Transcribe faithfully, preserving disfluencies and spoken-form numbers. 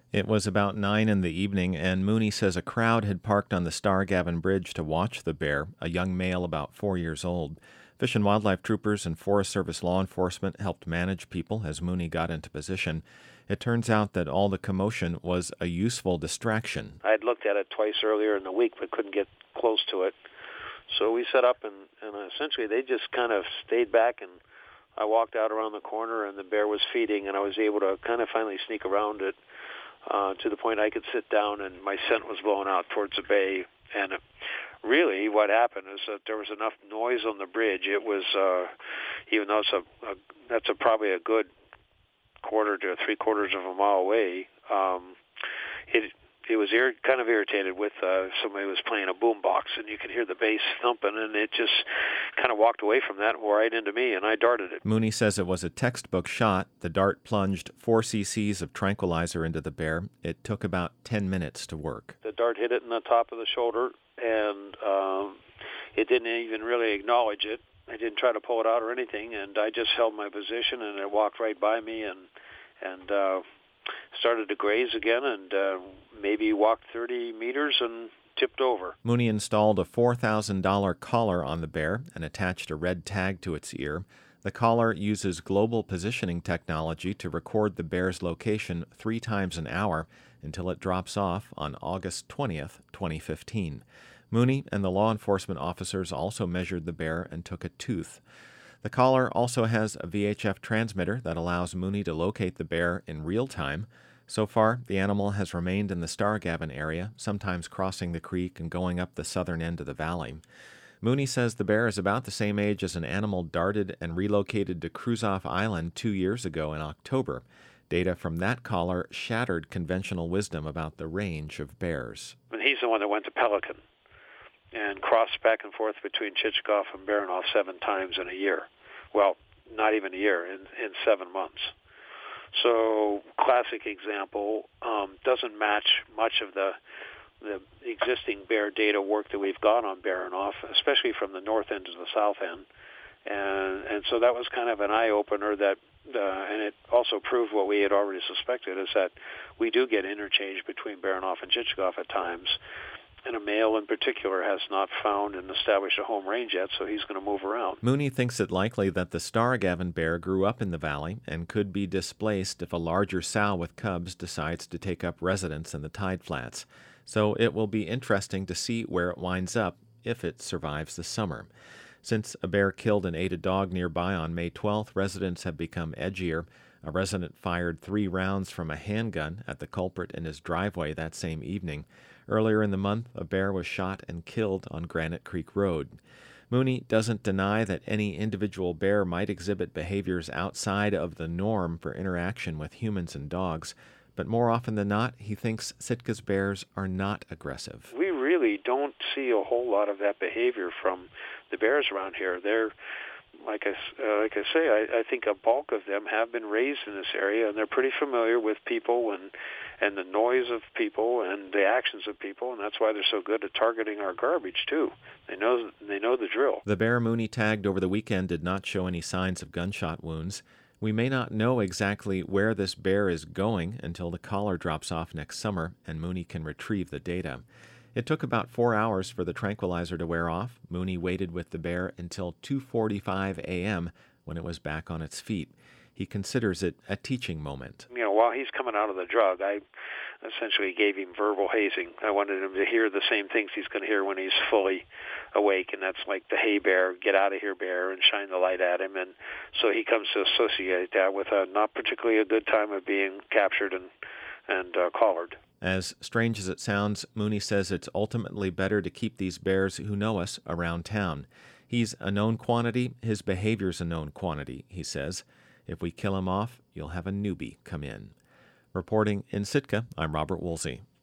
It was about nine in the evening, and Mooney says a crowd had parked on the Stargavin Bridge to watch the bear, a young male about four years old. Fish and wildlife troopers and Forest Service law enforcement helped manage people as Mooney got into position. It turns out that all the commotion was a useful distraction. I had looked at it twice earlier in the week, but couldn't get close to it. So we set up, and, and essentially they just kind of stayed back, and I walked out around the corner, and the bear was feeding, and I was able to kind of finally sneak around it uh, to the point I could sit down, and my scent was blowing out towards the bay. And really what happened is that there was enough noise on the bridge. It was, uh, even though it's a, a that's a, probably a good quarter to three quarters of a mile away, um, it it was ir- kind of irritated with uh, somebody was playing a boombox, and you could hear the bass thumping, and it just kind of walked away from that right into me, and I darted it. Mooney says it was a textbook shot. The dart plunged four cc's of tranquilizer into the bear. It took about ten minutes to work. The dart hit it in the top of the shoulder, and um, it didn't even really acknowledge it. I didn't try to pull it out or anything, and I just held my position, and it walked right by me, and and uh, started to graze again, and uh, maybe walked thirty meters and tipped over. Mooney installed a four thousand dollars collar on the bear and attached a red tag to its ear. The collar uses global positioning technology to record the bear's location three times an hour until it drops off on August twentieth, twenty fifteen. Mooney and the law enforcement officers also measured the bear and took a tooth. The collar also has a V H F transmitter that allows Mooney to locate the bear in real time. So far, the animal has remained in the Stargavin area, sometimes crossing the creek and going up the southern end of the valley. Mooney says the bear is about the same age as an animal darted and relocated to Kruzof Island two years ago in October. Data from that collar shattered conventional wisdom about the range of bears. And he's the one that went to Pelican and crossed back and forth between Chichikov and Baranof seven times in a year. Well, not even a year, in, in seven months. So, classic example, um, doesn't match much of the the existing bear data work that we've got on Baranof, especially from the north end to the south end. And and so that was kind of an eye-opener that, uh, and it also proved what we had already suspected, is that we do get interchange between Baranof and Chichikov at times. And a male in particular has not found and established a home range yet, so he's going to move around. Mooney thinks it likely that the Stargavin bear grew up in the valley and could be displaced if a larger sow with cubs decides to take up residence in the tide flats. So it will be interesting to see where it winds up if it survives the summer. Since a bear killed and ate a dog nearby on May twelfth, residents have become edgier. A resident fired three rounds from a handgun at the culprit in his driveway that same evening. Earlier in the month, a bear was shot and killed on Granite Creek Road. Mooney doesn't deny that any individual bear might exhibit behaviors outside of the norm for interaction with humans and dogs, but more often than not, he thinks Sitka's bears are not aggressive. We really don't see a whole lot of that behavior from the bears around here. They're Like I, uh, like I say, I, I think a bulk of them have been raised in this area, and they're pretty familiar with people and and the noise of people and the actions of people, and that's why they're so good at targeting our garbage too. They know they know the drill. The bear Mooney tagged over the weekend did not show any signs of gunshot wounds. We may not know exactly where this bear is going until the collar drops off next summer and Mooney can retrieve the data. It took about four hours for the tranquilizer to wear off. Mooney waited with the bear until two forty-five a.m. when it was back on its feet. He considers it a teaching moment. You know, while he's coming out of the drug, I essentially gave him verbal hazing. I wanted him to hear the same things he's going to hear when he's fully awake, and that's like the hey bear, get out of here bear, and shine the light at him. And so he comes to associate that with a not particularly a good time of being captured and, and uh, collared. As strange as it sounds, Mooney says it's ultimately better to keep these bears who know us around town. He's a known quantity, his behavior's a known quantity, he says. If we kill him off, you'll have a newbie come in. Reporting in Sitka, I'm Robert Woolsey.